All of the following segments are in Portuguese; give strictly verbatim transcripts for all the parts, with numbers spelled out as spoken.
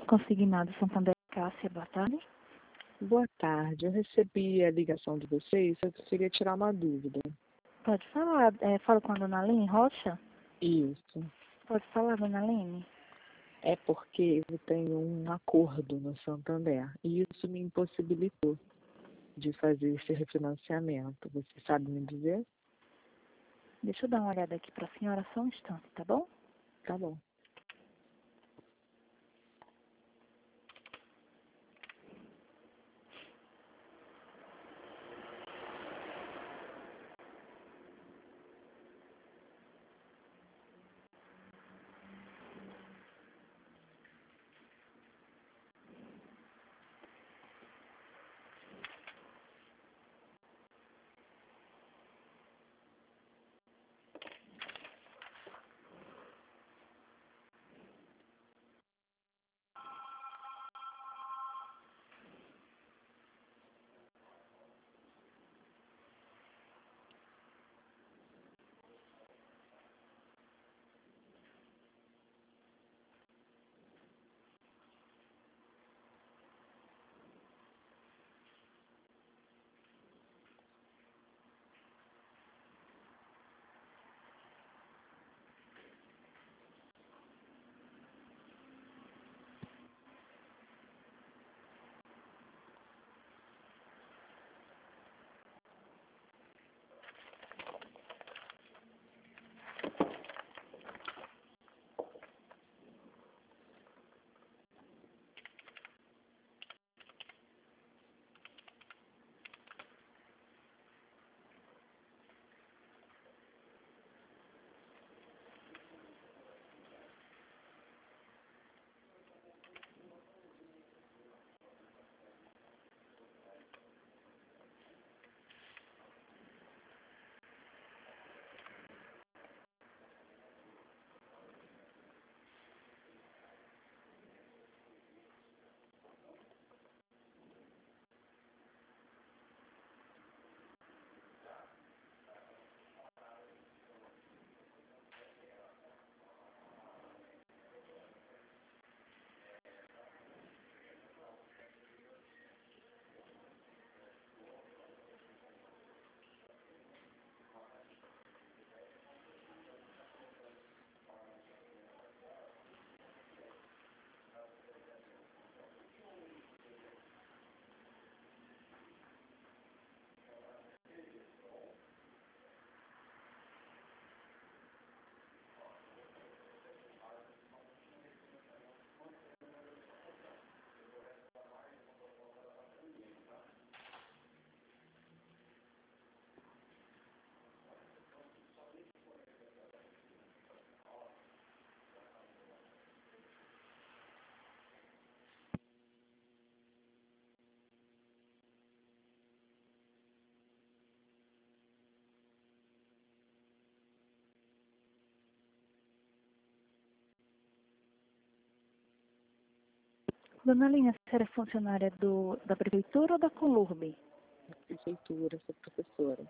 Consignado Santander. Cássia, boa tarde. Boa tarde, eu recebi a ligação de vocês, eu queria tirar uma dúvida. Pode falar, é, falo com a dona Aline Rocha? Isso. Pode falar, dona Aline? É porque eu tenho um acordo no Santander e isso me impossibilitou de fazer esse refinanciamento. Você sabe me dizer? Deixa eu dar uma olhada aqui para a senhora só um instante, tá bom? Tá bom. Dona Aline, a senhora é funcionária do, da prefeitura ou da Colurbe? Prefeitura, sou professora.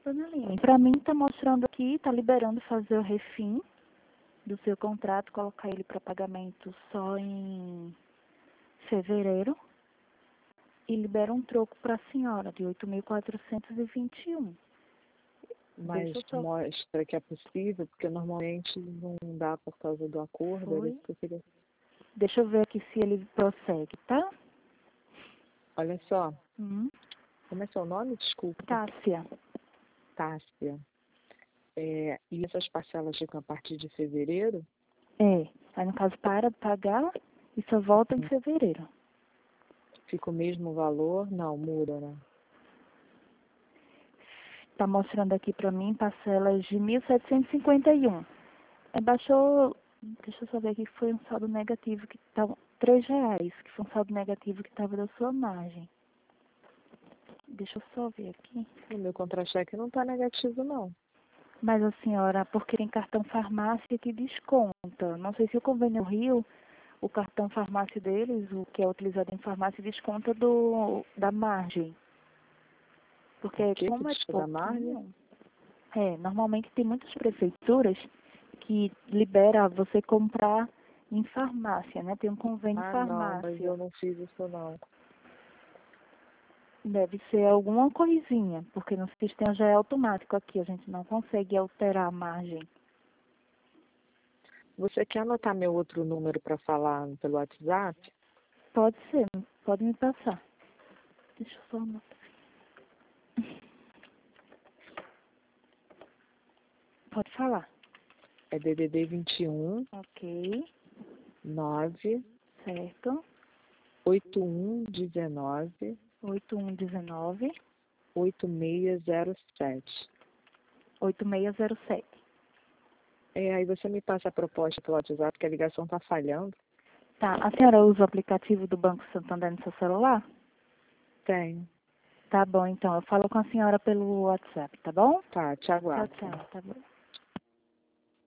Dona Aline, para mim está mostrando aqui, está liberando fazer o refim do seu contrato, colocar ele para pagamento só em fevereiro e libera um troco para a senhora de oito mil quatrocentos e vinte e um. Mas só... mostra que é possível, porque normalmente não dá por causa do acordo. Foi. Era isso que eu queria... Deixa eu ver aqui se ele prossegue, tá? Olha só. Hum. Como é seu nome? Desculpa. Tássia. Tássia. É, e essas parcelas ficam a partir de fevereiro? É. Aí, no caso, para de pagar e só volta em fevereiro. Fica o mesmo valor? Não, muda, né? Tá mostrando aqui para mim parcelas de mil setecentos e cinquenta e um. É, baixou, deixa eu só ver aqui que foi um saldo negativo que tá três reais, que foi um saldo negativo que estava da sua margem. Deixa eu só ver aqui. O meu contra-cheque não está negativo, não. Mas a senhora, porque tem cartão farmácia que desconta. Não sei se o convênio Rio, o cartão farmácia deles, o que é utilizado em farmácia, desconta do, da margem. Porque O que como que é desconta da margem? pouquinho, é, normalmente tem muitas prefeituras que libera você comprar em farmácia, né? Tem um convênio Ah, não, mas farmácia. eu não fiz isso, não. Deve ser alguma coisinha, porque no sistema já é automático aqui, a gente não consegue alterar a margem. Você quer anotar meu outro número para falar pelo WhatsApp? Pode ser, pode me passar. Deixa eu só anotar. Pode falar. É D D D vinte e um, Ok, nove, certo. oito um dezenove, oito um um nove, oito seis zero sete. oito seis zero sete. É, aí você me passa a proposta pelo WhatsApp, porque a ligação está falhando. Tá, a senhora usa o aplicativo do Banco Santander no seu celular? Tenho. Tá bom, então, eu falo com a senhora pelo WhatsApp, tá bom? Tá, te Tchau, aguardo. tchau, tá bom.